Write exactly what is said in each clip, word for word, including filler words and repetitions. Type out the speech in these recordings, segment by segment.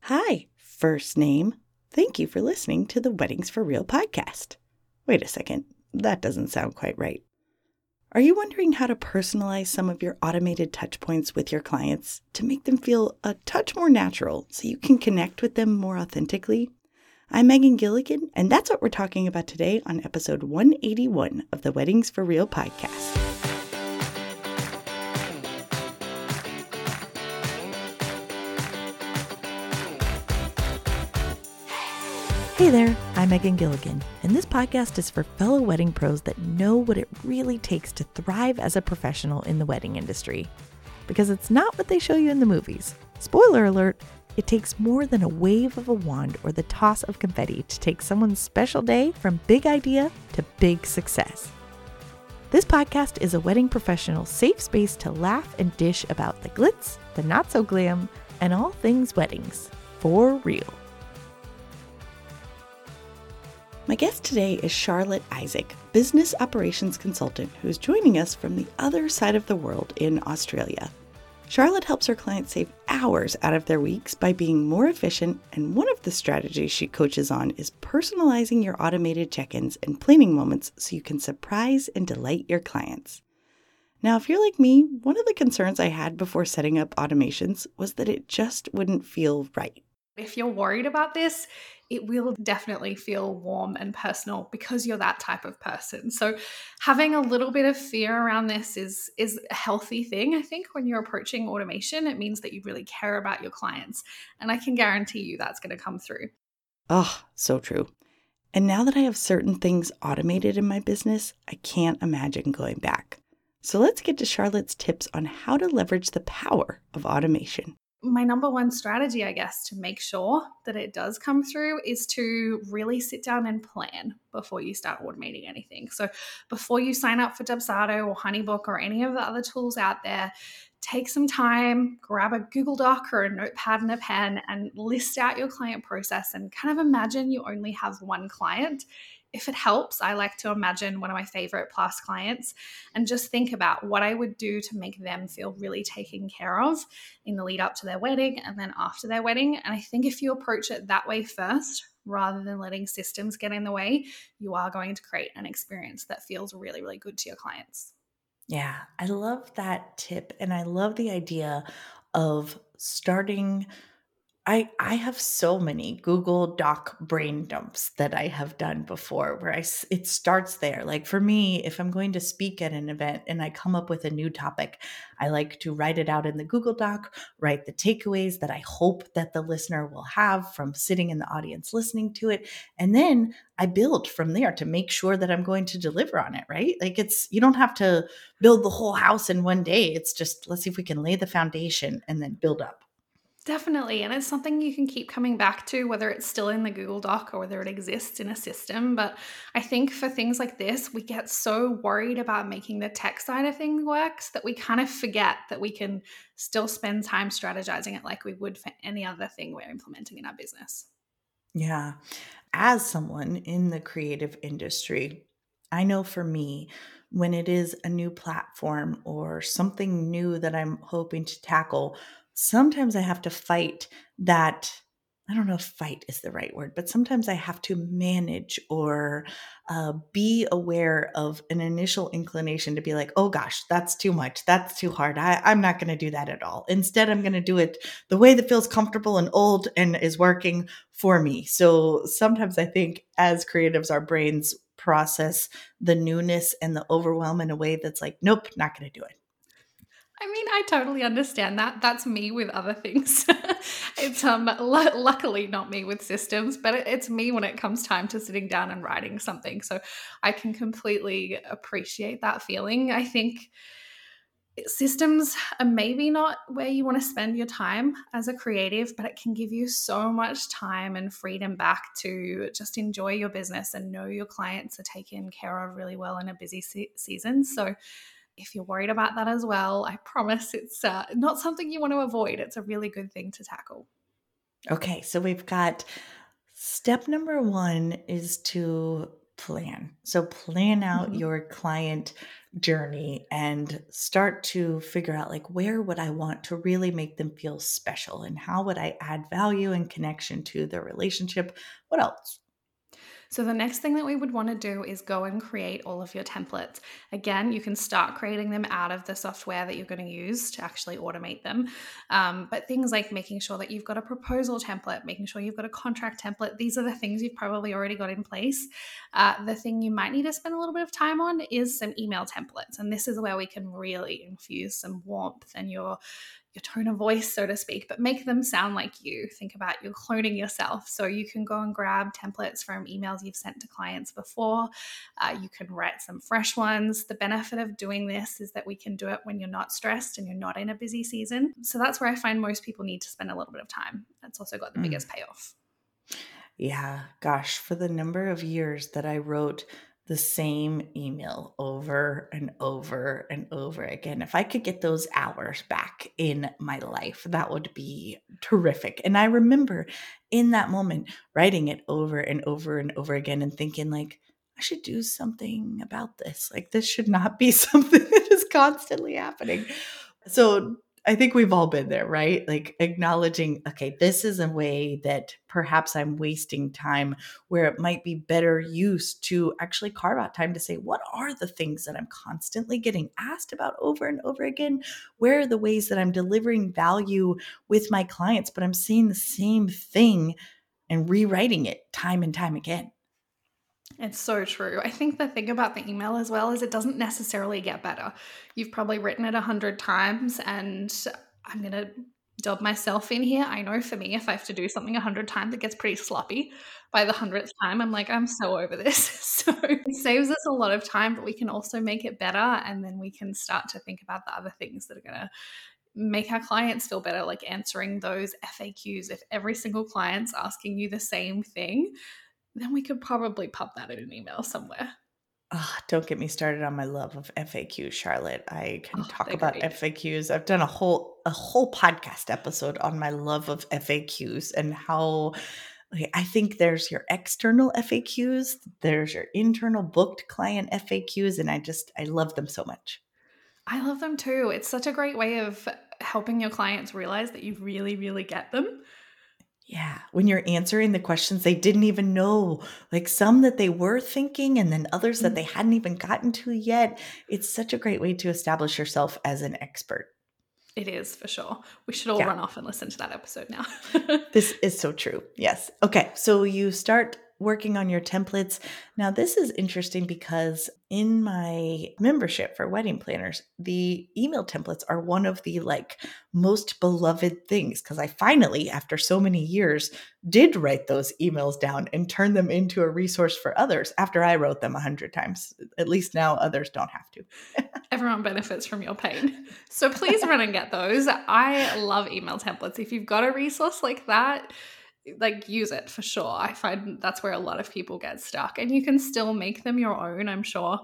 Hi, first name. Thank you for listening to the Weddings for Real podcast. Wait a second, that doesn't sound quite right. Are you wondering how to personalize some of your automated touch points with your clients to make them feel a touch more natural so you can connect with them more authentically? I'm Megan Gilligan, and that's what we're talking about today on episode one eighty-one of the Weddings for Real podcast. Hey there, I'm Megan Gilligan, and this podcast is for fellow wedding pros that know what it really takes to thrive as a professional in the wedding industry. Because it's not what they show you in the movies. Spoiler alert, it takes more than a wave of a wand or the toss of confetti to take someone's special day from big idea to big success. This podcast is a wedding professional safe space to laugh and dish about the glitz, the not so glam, and all things weddings. For real. My guest today is Charlotte Isaac, business operations consultant who is joining us from the other side of the world in Australia. Charlotte helps her clients save hours out of their weeks by being more efficient, and one of the strategies she coaches on is personalizing your automated check-ins and planning moments so you can surprise and delight your clients. Now, if you're like me, one of the concerns I had before setting up automations was that it just wouldn't feel right. If you're worried about this, it will definitely feel warm and personal because you're that type of person. So having a little bit of fear around this is, is a healthy thing. I think when you're approaching automation, it means that you really care about your clients. And I can guarantee you that's going to come through. Oh, so true. And now that I have certain things automated in my business, I can't imagine going back. So let's get to Charlotte's tips on how to leverage the power of automation. My number one strategy, I guess, to make sure that it does come through is to really sit down and plan before you start automating anything. So before you sign up for Dubsado or Honeybook or any of the other tools out there, take some time, grab a Google Doc or a notepad and a pen and list out your client process and kind of imagine you only have one client. If it helps, I like to imagine one of my favorite plus clients and just think about what I would do to make them feel really taken care of in the lead up to their wedding and then after their wedding. And I think if you approach it that way first, rather than letting systems get in the way, you are going to create an experience that feels really, really good to your clients. Yeah, I love that tip. And I love the idea of starting. I, I have so many Google Doc brain dumps that I have done before where I, it starts there. Like for me, if I'm going to speak at an event and I come up with a new topic, I like to write it out in the Google Doc, write the takeaways that I hope that the listener will have from sitting in the audience listening to it. And then I build from there to make sure that I'm going to deliver on it, right? Like it's, you don't have to build the whole house in one day. It's just, let's see if we can lay the foundation and then build up. Definitely. And it's something you can keep coming back to, whether it's still in the Google Doc or whether it exists in a system. But I think for things like this, we get so worried about making the tech side of things work that we kind of forget that we can still spend time strategizing it like we would for any other thing we're implementing in our business. Yeah. As someone in the creative industry, I know for me, when it is a new platform or something new that I'm hoping to tackle, sometimes I have to fight that. I don't know if fight is the right word, but sometimes I have to manage or uh, be aware of an initial inclination to be like, oh gosh, that's too much. That's too hard. I, I'm not going to do that at all. Instead, I'm going to do it the way that feels comfortable and old and is working for me. So sometimes I think as creatives, our brains process the newness and the overwhelm in a way that's like, nope, not going to do it. I mean, I totally understand that. That's me with other things. It's um l- luckily not me with systems, but it, it's me when it comes time to sitting down and writing something. So I can completely appreciate that feeling. I think systems are maybe not where you want to spend your time as a creative, but it can give you so much time and freedom back to just enjoy your business and know your clients are taken care of really well in a busy se- season. So if you're worried about that as well, I promise it's uh, not something you want to avoid. It's a really good thing to tackle. Okay, so we've got step number one is to plan. So plan out Mhm. your client journey and start to figure out like where would I want to really make them feel special and how would I add value and connection to their relationship? What else? So the next thing that we would want to do is go and create all of your templates. Again, you can start creating them out of the software that you're going to use to actually automate them. Um, but things like making sure that you've got a proposal template, making sure you've got a contract template, these are the things you've probably already got in place. Uh, the thing you might need to spend a little bit of time on is some email templates. And this is where we can really infuse some warmth and your your tone of voice, so to speak, but make them sound like you. Think about you're cloning yourself. So you can go and grab templates from emails you've sent to clients before. Uh, you can write some fresh ones. The benefit of doing this is that we can do it when you're not stressed and you're not in a busy season. So that's where I find most people need to spend a little bit of time. That's also got the Mm. biggest payoff. Yeah, gosh, for the number of years that I wrote the same email over and over and over again, if I could get those hours back in my life, that would be terrific. And I remember in that moment writing it over and over and over again and thinking like, I should do something about this. Like this should not be something that is constantly happening. So I think we've all been there, right? Like acknowledging, okay, this is a way that perhaps I'm wasting time where it might be better use to actually carve out time to say, what are the things that I'm constantly getting asked about over and over again? Where are the ways that I'm delivering value with my clients, but I'm seeing the same thing and rewriting it time and time again? It's so true. I think the thing about the email as well is it doesn't necessarily get better. You've probably written it a hundred times, and I'm going to dub myself in here. I know for me, if I have to do something a hundred times, it gets pretty sloppy. By the hundredth time, I'm like, I'm so over this. So it saves us a lot of time, but we can also make it better. And then we can start to think about the other things that are going to make our clients feel better, like answering those F A Qs. If every single client's asking you the same thing, then we could probably pop that in an email somewhere. Oh, don't get me started on my love of F A Qs, Charlotte. I can Oh, talk they're about great. F A Qs. I've done a whole a whole podcast episode on my love of F A Qs and how okay, I think there's your external F A Qs, there's your internal booked client F A Qs, and I just I love them so much. I love them too. It's such a great way of helping your clients realize that you really, really get them. Yeah, when you're answering the questions they didn't even know, like some that they were thinking and then others that they Mm. hadn't even gotten to yet. It's such a great way to establish yourself as an expert. It is for sure. We should all Yeah. run off and listen to that episode now. This is so true. Yes. Okay. So you start working on your templates. Now, this is interesting because in my membership for wedding planners, the email templates are one of the like most beloved things because I finally, after so many years, did write those emails down and turn them into a resource for others after I wrote them a hundred times. At least now others don't have to. Everyone benefits from your pain. So please run and get those. I love email templates. If you've got a resource like that, like use it for sure. I find that's where a lot of people get stuck, and you can still make them your own, I'm sure,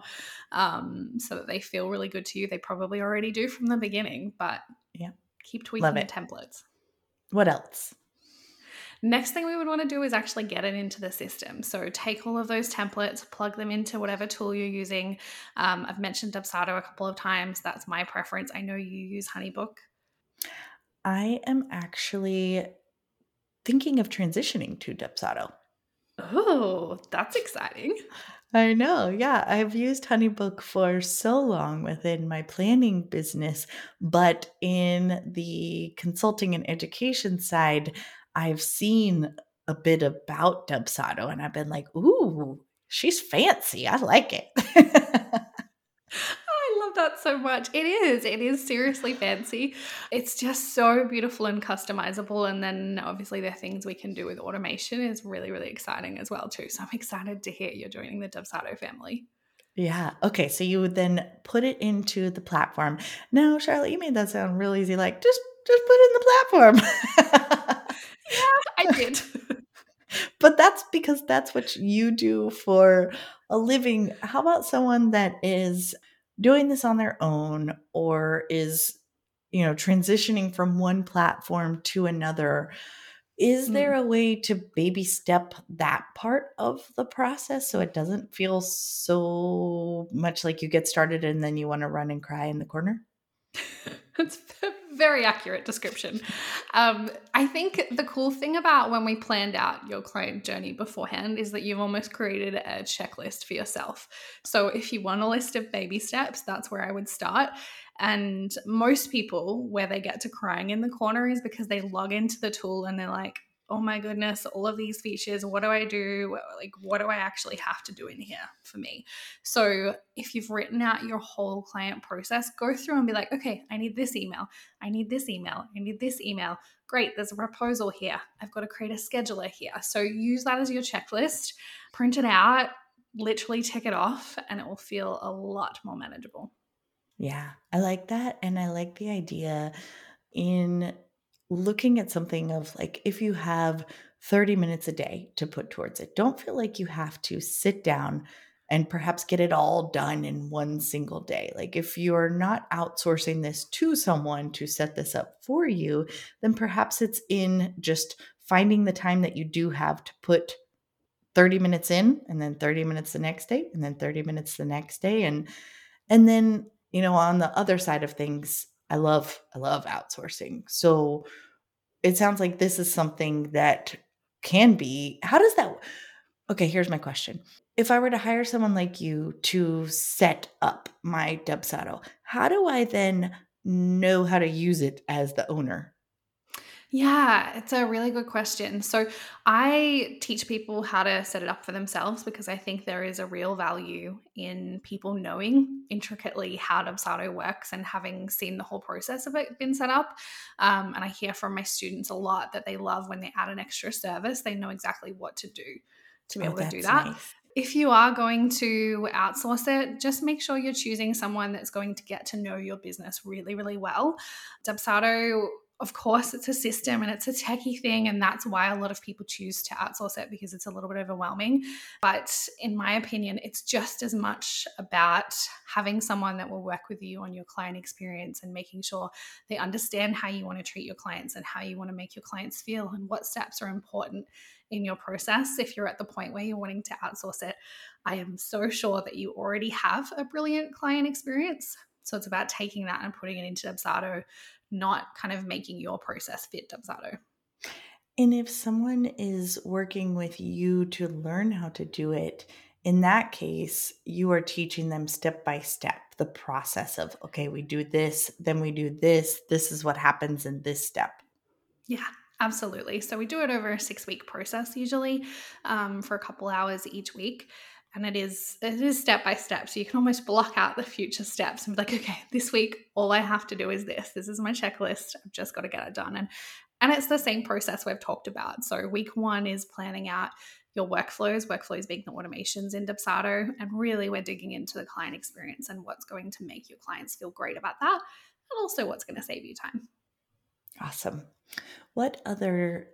um, so that they feel really good to you. They probably already do from the beginning, but Yeah. keep Love tweaking the it. templates. What else? Next thing we would want to do is actually get it into the system. So take all of those templates, plug them into whatever tool you're using. Um, I've mentioned Dubsado a couple of times. That's my preference. I know you use HoneyBook. I am actually thinking of transitioning to Dubsado. Oh, that's exciting. I know. Yeah. I've used HoneyBook for so long within my planning business, but in the consulting and education side, I've seen a bit about Dubsado and I've been like, ooh, she's fancy. I like it. I love that so much. It is. It is seriously fancy. It's just so beautiful and customizable. And then obviously the things we can do with automation is really, really exciting as well too. So I'm excited to hear you're joining the Dubsado family. Yeah. Okay. So you would then put it into the platform. Now, Charlotte, you made that sound real easy. Like just just put it in the platform. Yeah, I did. But that's because that's what you do for a living. How about someone that is doing this on their own or is, you know, transitioning from one platform to another? Is there Mm. a way to baby step that part of the process so it doesn't feel so much like you get started and then you want to run and cry in the corner? That's a very accurate description. Um, I think the cool thing about when we planned out your client journey beforehand is that you've almost created a checklist for yourself. So if you want a list of baby steps, that's where I would start. And most people, where they get to crying in the corner is because they log into the tool and they're like, oh my goodness, all of these features, what do I do? Like, what do I actually have to do in here for me? So if you've written out your whole client process, go through and be like, okay, I need this email. I need this email. I need this email. Great, there's a proposal here. I've got to create a scheduler here. So use that as your checklist, print it out, literally tick it off, and it will feel a lot more manageable. Yeah, I like that. And I like the idea in looking at something of like if you have thirty minutes a day to put towards it, don't feel like you have to sit down and perhaps get it all done in one single day. Like if you're not outsourcing this to someone to set this up for you, then perhaps it's in just finding the time that you do have to put thirty minutes in and then thirty minutes the next day and then thirty minutes the next day and and then, you know, on the other side of things, I love I love outsourcing. So it sounds like this is something that can be how does that okay, here's my question. If I were to hire someone like you to set up my Dubsado, how do I then know how to use it as the owner? Yeah, it's a really good question. So, I teach people how to set it up for themselves because I think there is a real value in people knowing intricately how Dubsado works and having seen the whole process of it been set up. Um, and I hear from my students a lot that they love when they add an extra service, they know exactly what to do to be Oh, able to do that's that. nice. If you are going to outsource it, just make sure you're choosing someone that's going to get to know your business really, really well. Dubsado, of course, it's a system and it's a techie thing, and that's why a lot of people choose to outsource it because it's a little bit overwhelming. But in my opinion, it's just as much about having someone that will work with you on your client experience and making sure they understand how you want to treat your clients and how you want to make your clients feel and what steps are important in your process. If you're at the point where you're wanting to outsource it, I am so sure that you already have a brilliant client experience. So it's about taking that and putting it into Dubsado, not kind of making your process fit Dubsado. And if someone is working with you to learn how to do it, in that case, you are teaching them step by step the process of, okay, we do this, then we do this, this is what happens in this step. Yeah, absolutely. So we do it over a six week process usually, um, for a couple hours each week. And it is it is step by step. So you can almost block out the future steps and be like, okay, this week all I have to do is this. This is my checklist. I've just got to get it done. And and it's the same process we've talked about. So week one is planning out your workflows, workflows being the automations in Dubsado. And really we're digging into the client experience and what's going to make your clients feel great about that. And also what's going to save you time. Awesome. What other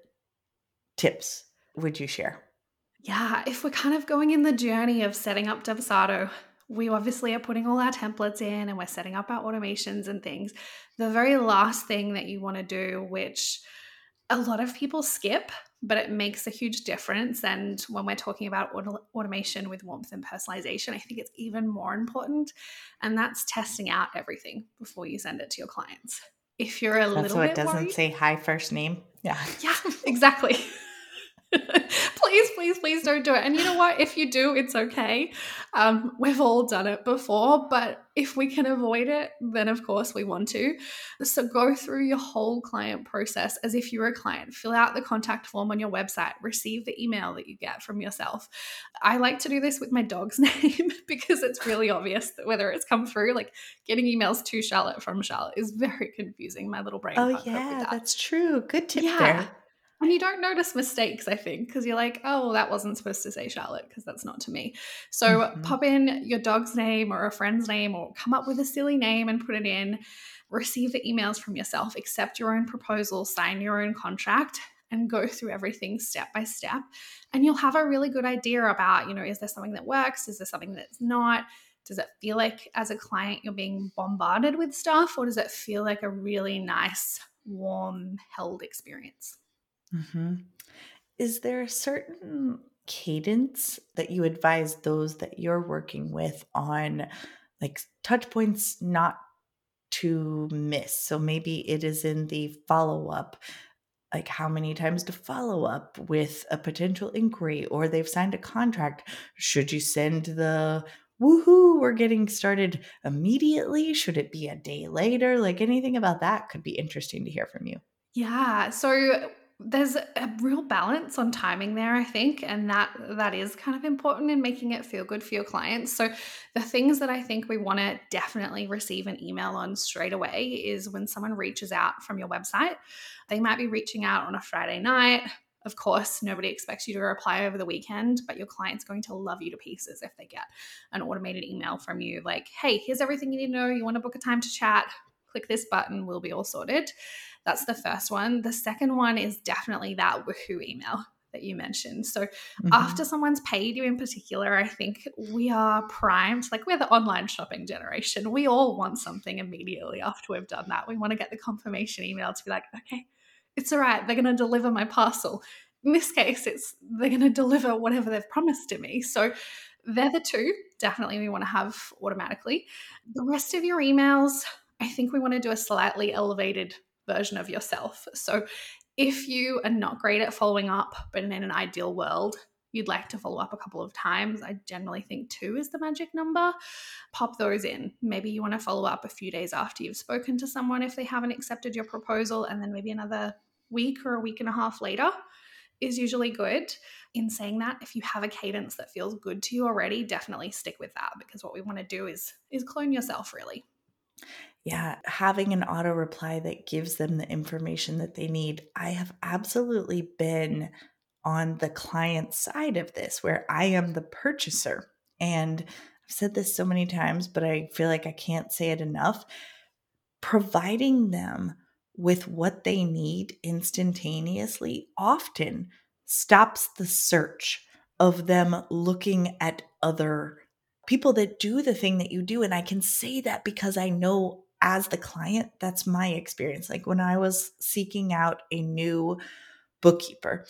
tips would you share? Yeah, if we're kind of going in the journey of setting up Dubsado, we obviously are putting all our templates in and we're setting up our automations and things. The very last thing that you want to do, which a lot of people skip, but it makes a huge difference. And when we're talking about auto- automation with warmth and personalization, I think it's even more important. And that's testing out everything before you send it to your clients. If you're a That's little so it bit doesn't worried, say hi first name. Yeah. yeah, exactly. Please, please, please don't do it. And you know what? If you do, it's okay. Um, we've all done it before, but if we can avoid it, then of course we want to. So go through your whole client process as if you're a client. Fill out the contact form on your website. Receive the email that you get from yourself. I like to do this with my dog's name because it's really obvious that whether it's come through, like getting emails to Charlotte from Charlotte is very confusing. My little brain Oh, can't cope with yeah, that. that's true. Good tip Yeah. there. And you don't notice mistakes, I think, because you're like, oh, well, that wasn't supposed to say Charlotte because that's not to me. So Mhm. pop in your dog's name or a friend's name or come up with a silly name and put it in. Receive the emails from yourself, accept your own proposal, sign your own contract, and go through everything step by step. And you'll have a really good idea about, you know, is there something that works? Is there something that's not? Does it feel like as a client you're being bombarded with stuff, or does it feel like a really nice, warm, held experience? hmm Is there a certain cadence that you advise those that you're working with on, like touch points not to miss? So maybe it is in the follow up, like how many times to follow up with a potential inquiry, or they've signed a contract. Should you send the woohoo, we're getting started immediately? Should it be a day later? Like anything about that could be interesting to hear from you. Yeah, so there's a real balance on timing there, I think, and that that is kind of important in making it feel good for your clients. So the things that I think we want to definitely receive an email on straight away is when someone reaches out from your website. They might be reaching out on a Friday night. Of course, nobody expects you to reply over the weekend, but your client's going to love you to pieces if they get an automated email from you like, hey, here's everything you need to know. You want to book a time to chat? Click this button, we'll be all sorted. That's the first one. The second one is definitely that woohoo email that you mentioned. So after hmm someone's paid you in particular, I think we are primed, like we're the online shopping generation. We all want something immediately after we've done that. We want to get the confirmation email to be like, okay, it's all right. They're going to deliver my parcel. In this case, it's they're going to deliver whatever they've promised to me. So they're the two definitely we want to have automatically. The rest of your emails, I think we want to do a slightly elevated version of yourself. So if you are not great at following up, but in an ideal world, you'd like to follow up a couple of times, I generally think two is the magic number. Pop those in. Maybe you want to follow up a few days after you've spoken to someone if they haven't accepted your proposal, and then maybe another week or a week and a half later is usually good. In saying that, if you have a cadence that feels good to you already, definitely stick with that, because what we want to do is is clone yourself really. Yeah, having an auto reply that gives them the information that they need. I have absolutely been on the client side of this where I am the purchaser. And I've said this so many times, but I feel like I can't say it enough. Providing them with what they need instantaneously often stops the search of them looking at other people that do the thing that you do. And I can say that because I know as the client, that's my experience. Like when I was seeking out a new bookkeeper,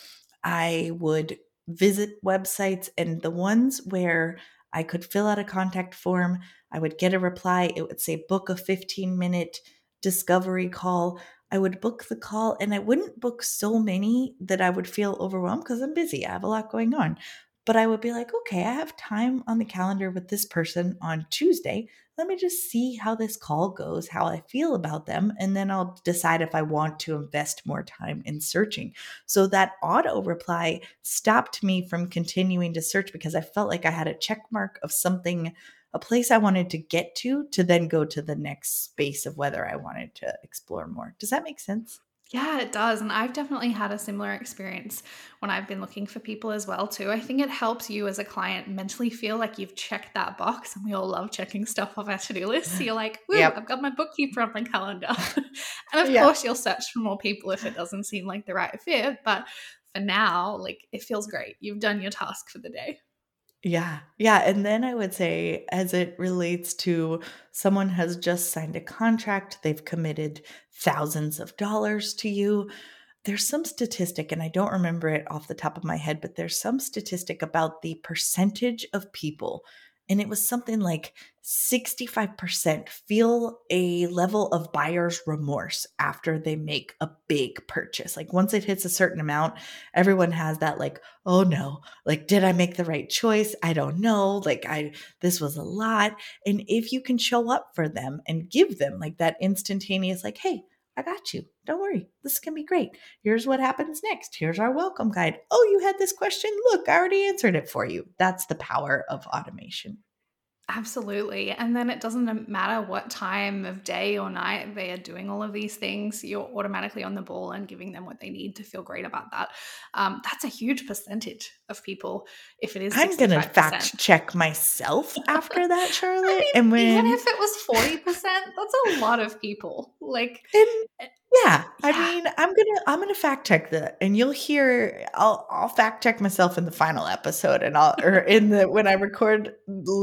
I would visit websites, and the ones where I could fill out a contact form, I would get a reply. It would say book a fifteen minute discovery call. I would book the call, and I wouldn't book so many that I would feel overwhelmed because I'm busy. I have a lot going on. But I would be like, okay, I have time on the calendar with this person on Tuesday. Let me just see how this call goes, how I feel about them, and then I'll decide if I want to invest more time in searching. So that auto reply stopped me from continuing to search because I felt like I had a check mark of something, a place I wanted to get to, to then go to the next space of whether I wanted to explore more. Does that make sense? Yeah, it does. And I've definitely had a similar experience when I've been looking for people as well too. I think it helps you as a client mentally feel like you've checked that box, and we all love checking stuff off our to-do list. So you're like, woo, Yep. I've got my bookkeeper on my calendar. And of Yep. course you'll search for more people if it doesn't seem like the right fit. But for now, like it feels great. You've done your task for the day. Yeah. Yeah. And then I would say, as it relates to someone has just signed a contract, they've committed thousands of dollars to you. There's some statistic, and I don't remember it off the top of my head, but there's some statistic about the percentage of people. And it was something like sixty-five percent feel a level of buyer's remorse after they make a big purchase. Like once it hits a certain amount, everyone has that, like, oh no, like, did I make the right choice? I don't know. Like, I, this was a lot. And if you can show up for them and give them like that instantaneous, like, hey, I got you. Don't worry. This can be great. Here's what happens next. Here's our welcome guide. Oh, you had this question? Look, I already answered it for you. That's the power of automation. Absolutely. And then it doesn't matter what time of day or night they are doing all of these things, you're automatically on the ball and giving them what they need to feel great about that. Um, that's a huge percentage of people if it is I'm going to sixty-five percent. fact check myself after that, I Charlotte. mean, And even when, if it was forty percent, that's a lot of people. Like, and eh, yeah, I yeah, mean, I'm gonna I'm gonna fact check that, and you'll hear. I'll I'll fact check myself in the final episode, and I'll or in the when I record later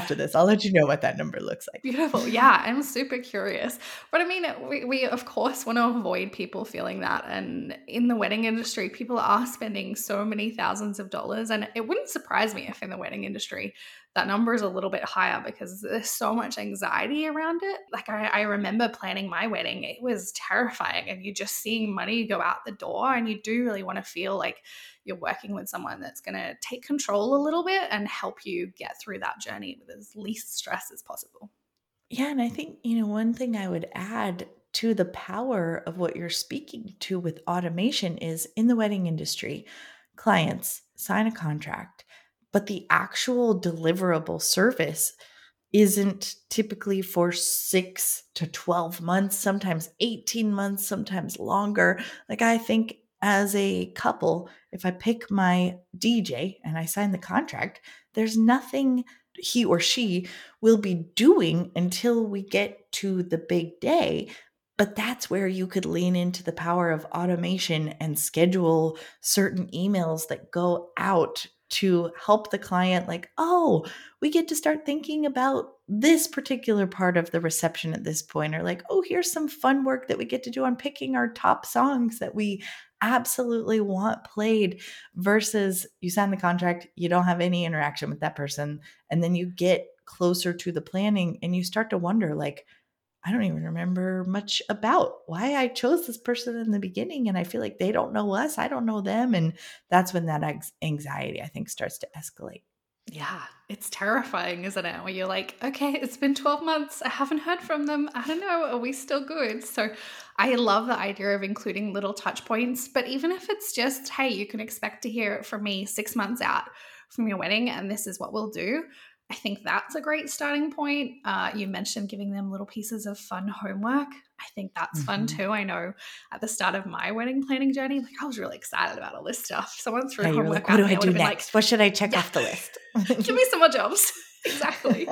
after this. I'll let you know what that number looks like. Beautiful. Yeah, I'm super curious. But I mean, we, we of course want to avoid people feeling that. And in the wedding industry, people are spending so many thousands of dollars. And it wouldn't surprise me if in the wedding industry, that number is a little bit higher because there's so much anxiety around it. Like I, I remember planning my wedding, it was terrifying. And you're just seeing money go out the door. And you do really want to feel like you're working with someone that's going to take control a little bit and help you get through that journey with as least stress as possible. Yeah. And I think, you know, one thing I would add to the power of what you're speaking to with automation is in the wedding industry, clients sign a contract, but the actual deliverable service isn't typically for six to twelve months, sometimes eighteen months, sometimes longer. Like I think as a couple, if I pick my D J and I sign the contract, there's nothing he or she will be doing until we get to the big day. But that's where you could lean into the power of automation and schedule certain emails that go out to help the client, like, oh, we get to start thinking about this particular part of the reception at this point, or like, oh, here's some fun work that we get to do on picking our top songs that we absolutely want played, versus you sign the contract, you don't have any interaction with that person. And then you get closer to the planning and you start to wonder, like, I don't even remember much about why I chose this person in the beginning. And I feel like they don't know us. I don't know them. And that's when that anxiety, I think, starts to escalate. Yeah, it's terrifying, isn't it? Where you're like, okay, it's been twelve months. I haven't heard from them. I don't know. Are we still good? So I love the idea of including little touch points. But even if it's just, hey, you can expect to hear it from me six months out from your wedding, and this is what we'll do. I think that's a great starting point. Uh, you mentioned giving them little pieces of fun homework. I think that's mm-hmm. fun too. I know at the start of my wedding planning journey, like I was really excited about all this stuff. Someone threw yeah, homework like, what do I do next? Like, what should I check yeah. off the list? Give me some more jobs. Exactly.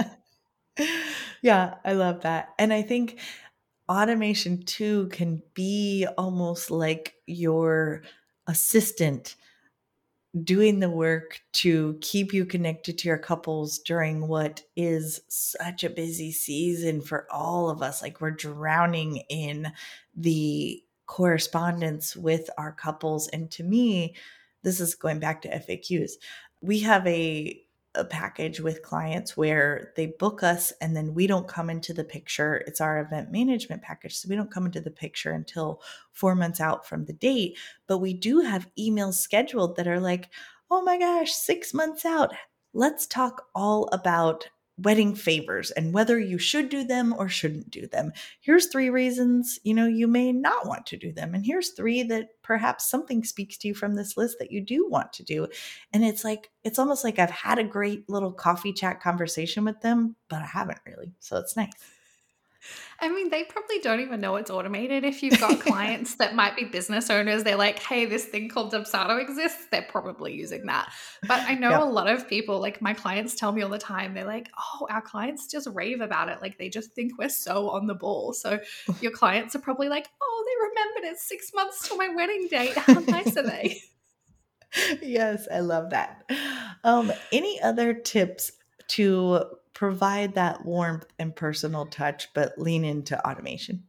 Yeah, I love that. And I think automation too can be almost like your assistant doing the work to keep you connected to your couples during what is such a busy season for all of us. Like we're drowning in the correspondence with our couples. And to me, this is going back to F A Qs. We have a a package with clients where they book us and then we don't come into the picture. It's our event management package. So we don't come into the picture until four months out from the date, but we do have emails scheduled that are like, oh my gosh, six months out. Let's talk all about wedding favors and whether you should do them or shouldn't do them. Here's three reasons, you know, you may not want to do them. And here's three that perhaps something speaks to you from this list that you do want to do. And it's like, it's almost like I've had a great little coffee chat conversation with them, but I haven't really. So it's nice. I mean, they probably don't even know it's automated. If you've got clients that might be business owners, they're like, hey, this thing called Dubsado exists. They're probably using that. But I know yep. a lot of people, like my clients tell me all the time, they're like, oh, our clients just rave about it. Like they just think we're so on the ball. So your clients are probably like, oh, they remembered it six months till my wedding date. How nice are they? Yes, I love that. Um, any other tips to provide that warmth and personal touch, but lean into automation?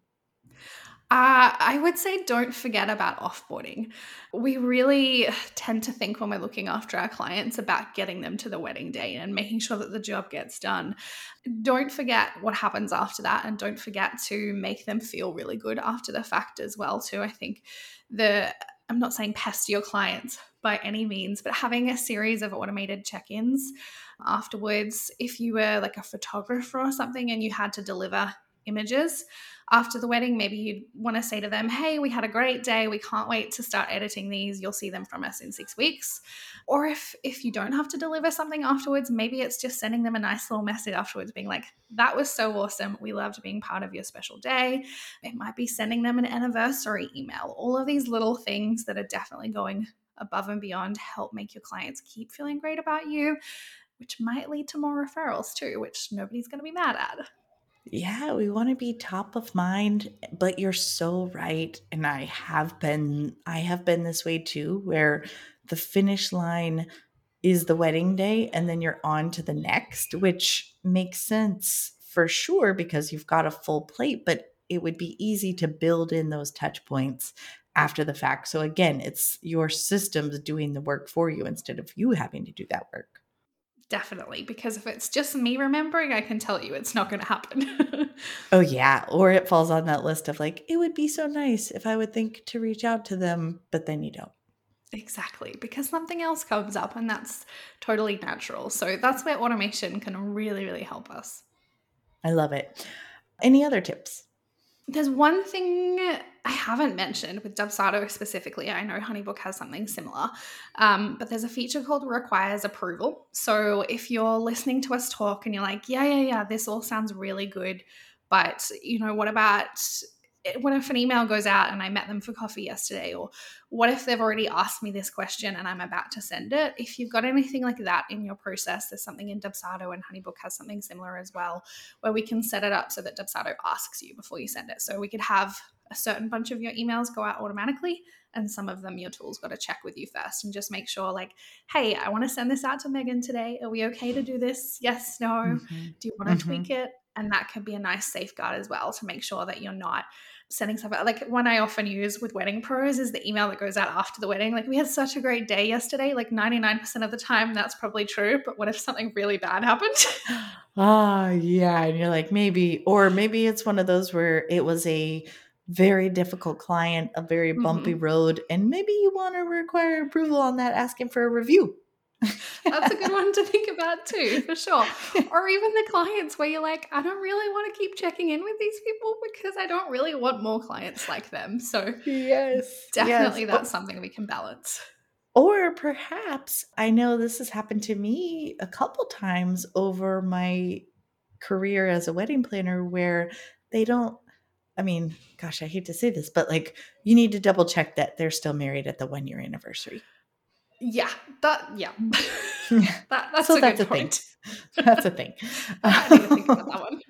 Uh, I would say don't forget about offboarding. We really tend to think when we're looking after our clients about getting them to the wedding day and making sure that the job gets done. Don't forget what happens after that, and don't forget to make them feel really good after the fact as well too. I think the I'm not saying pest your clients by any means, but having a series of automated check-ins afterwards. If you were like a photographer or something and you had to deliver images after the wedding, maybe you'd want to say to them, hey, we had a great day. We can't wait to start editing these. You'll see them from us in six weeks. Or if if you don't have to deliver something afterwards, maybe it's just sending them a nice little message afterwards being like, that was so awesome. We loved being part of your special day. It might be sending them an anniversary email. All of these little things that are definitely going above and beyond help make your clients keep feeling great about you, which might lead to more referrals too, which nobody's going to be mad at. Yeah, we want to be top of mind, but you're so right. And I have been, I have been this way too, where the finish line is the wedding day and then you're on to the next, which makes sense for sure because you've got a full plate, but it would be easy to build in those touch points after the fact. So again, it's your systems doing the work for you instead of you having to do that work. Definitely, because if it's just me remembering, I can tell you it's not going to happen. Oh yeah, or it falls on that list of like, it would be so nice if I would think to reach out to them, but then you don't. Exactly, because something else comes up and that's totally natural. So that's where automation can really, really help us. I love it. Any other tips? There's one thing I haven't mentioned with Dubsado specifically. I know HoneyBook has something similar, um, but there's a feature called requires approval. So if you're listening to us talk and you're like, yeah, yeah, yeah, this all sounds really good, but you know, what about what if an email goes out and I met them for coffee yesterday? Or what if they've already asked me this question and I'm about to send it? If you've got anything like that in your process, there's something in Dubsado, and HoneyBook has something similar as well, where we can set it up so that Dubsado asks you before you send it. So we could have a certain bunch of your emails go out automatically, and some of them your tool's got to check with you first and just make sure like, hey, I want to send this out to Megan today. Are we okay to do this? Yes, no. Mm-hmm. Do you want to Mm-hmm. tweak it? And that can be a nice safeguard as well to make sure that you're not sending stuff out. Like one I often use with wedding pros is the email that goes out after the wedding. Like, we had such a great day yesterday. Like ninety-nine percent of the time that's probably true, but what if something really bad happened? Ah, yeah. And you're like, maybe, or maybe it's one of those where it was a very difficult client, a very bumpy Mm-hmm. road, and maybe you want to require approval on that, asking for a review. That's a good one to think about too, for sure. Or even the clients where you're like, I don't really want to keep checking in with these people because I don't really want more clients like them. So Yes, yes. definitely that's something we can balance. Or perhaps, I know this has happened to me a couple times over my career as a wedding planner where they don't, I mean, gosh, I hate to say this, but like you need to double check that they're still married at the one year anniversary. Yeah, that, yeah. that, that's So a that's good a thing. point. That's a thing. I need to think about that one.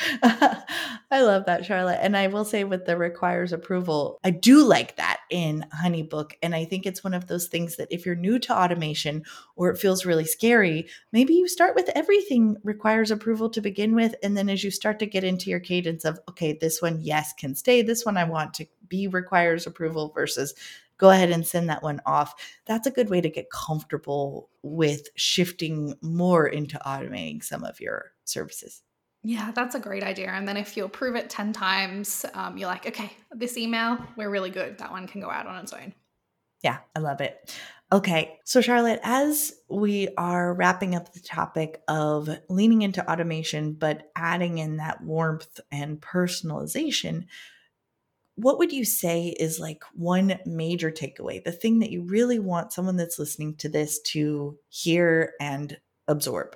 I love that, Charlotte. And I will say with the requires approval, I do like that in HoneyBook. And I think it's one of those things that if you're new to automation or it feels really scary, maybe you start with everything requires approval to begin with. And then as you start to get into your cadence of, okay, this one, yes, can stay. This one I want to be requires approval versus go ahead and send that one off. That's a good way to get comfortable with shifting more into automating some of your services. Yeah, that's a great idea. And then if you approve it ten times, um, you're like, okay, this email, we're really good. That one can go out on its own. Yeah, I love it. Okay. So, Charlotte, as we are wrapping up the topic of leaning into automation, but adding in that warmth and personalization, what would you say is like one major takeaway, the thing that you really want someone that's listening to this to hear and absorb?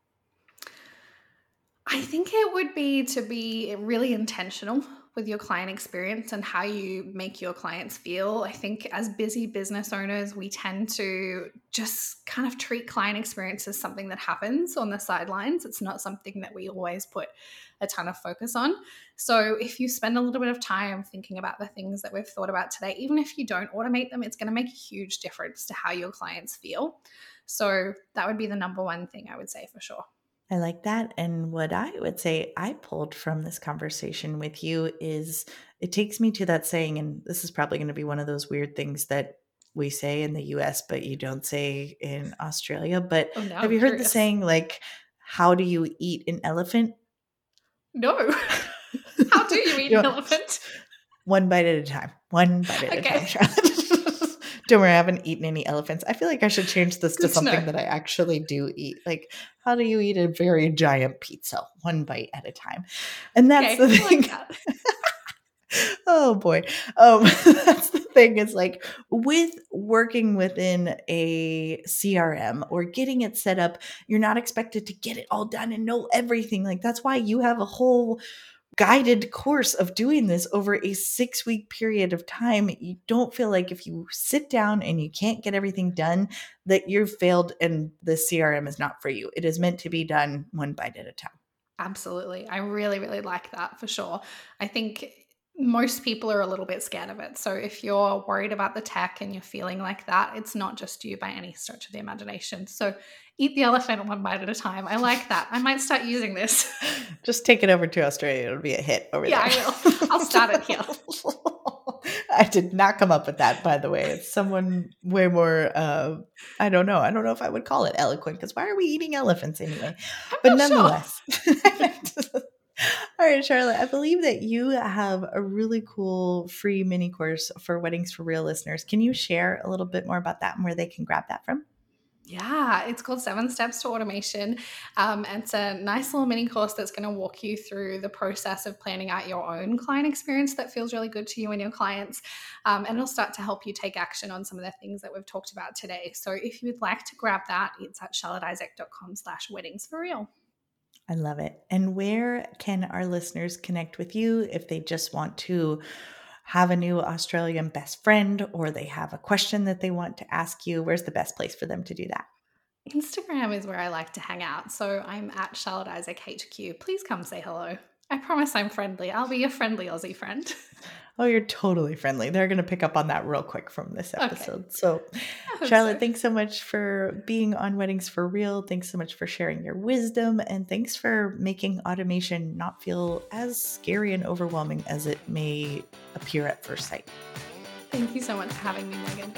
I think it would be to be really intentional with your client experience and how you make your clients feel. I think as busy business owners, we tend to just kind of treat client experience as something that happens on the sidelines. It's not something that we always put a ton of focus on. So if you spend a little bit of time thinking about the things that we've thought about today, even if you don't automate them, it's going to make a huge difference to how your clients feel. So that would be the number one thing I would say for sure. I like that. And what I would say I pulled from this conversation with you is it takes me to that saying, and this is probably going to be one of those weird things that we say in the U S, but you don't say in Australia. But Oh, now have I'm you heard the curious. saying, like, how do you eat an elephant? No. How do you eat You an know, elephant? one bite at a time. One bite at a time, Okay. Charlotte. Don't worry, I haven't eaten any elephants. I feel like I should change this to Good to know. something that I actually do eat. Like, how do you eat a very giant pizza? One bite at a time. And that's Okay. the I thing. like that. Oh boy. Um, that's the thing is like with working within a C R M or getting it set up, you're not expected to get it all done and know everything. Like that's why you have a whole guided course of doing this over a six week period of time. You don't feel like if you sit down and you can't get everything done, that you've failed and the C R M is not for you. It is meant to be done one bite at a time. Absolutely. I really, really like that for sure. I think most people are a little bit scared of it. So if you're worried about the tech and you're feeling like that, it's not just you by any stretch of the imagination. So eat the elephant one bite at a time. I like that. I might start using this. Just take it over to Australia. It'll be a hit over Yeah, there. I will. I'll start it here. I did not come up with that, by the way. It's someone way more, uh, I don't know. I don't know if I would call it eloquent, because why are we eating elephants anyway? I'm But not nonetheless. sure. All right, Charlotte, I believe that you have a really cool free mini course for Weddings for Real listeners. Can you share a little bit more about that and where they can grab that from? Yeah, it's called Seven Steps to Automation. Um, and it's a nice little mini course that's going to walk you through the process of planning out your own client experience that feels really good to you and your clients. Um, and it'll start to help you take action on some of the things that we've talked about today. So if you'd like to grab that, it's at charlotteisaac.com slash weddings for real. I love it. And where can our listeners connect with you if they just want to have a new Australian best friend, or they have a question that they want to ask you? Where's the best place for them to do that? Instagram is where I like to hang out. So I'm at Charlotte Isaac H Q. Please come say hello. I promise I'm friendly. I'll be your friendly Aussie friend. Oh, you're totally friendly. They're going to pick up on that real quick from this episode. Okay. So, Charlotte, so. thanks so much for being on Weddings for Real. Thanks so much for sharing your wisdom. And thanks for making automation not feel as scary and overwhelming as it may appear at first sight. Thank you so much for having me, Megan.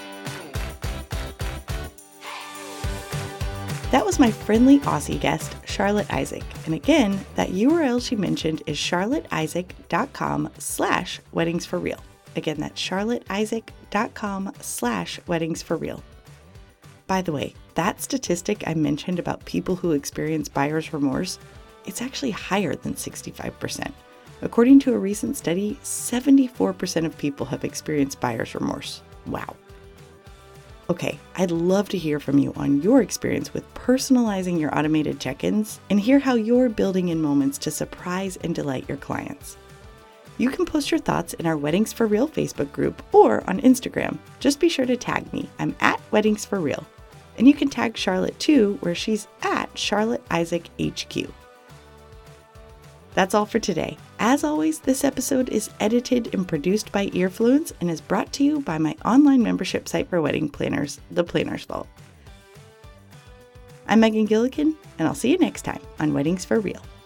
That was my friendly Aussie guest, Charlotte Isaac. And again, that U R L she mentioned is charlotteisaac.com slash weddings for real. Again, that's charlotteisaac.com slash weddings for real. By the way, that statistic I mentioned about people who experience buyer's remorse, it's actually higher than sixty-five percent. According to a recent study, seventy-four percent of people have experienced buyer's remorse. Wow. Okay, I'd love to hear from you on your experience with personalizing your automated check-ins and hear how you're building in moments to surprise and delight your clients. You can post your thoughts in our Weddings for Real Facebook group or on Instagram. Just be sure to tag me. I'm at Weddings for Real. And you can tag Charlotte too, where she's at Charlotte Isaac H Q. That's all for today. As always, this episode is edited and produced by Earfluence and is brought to you by my online membership site for wedding planners, The Planner's Vault. I'm Megan Gillikin, and I'll see you next time on Weddings for Real.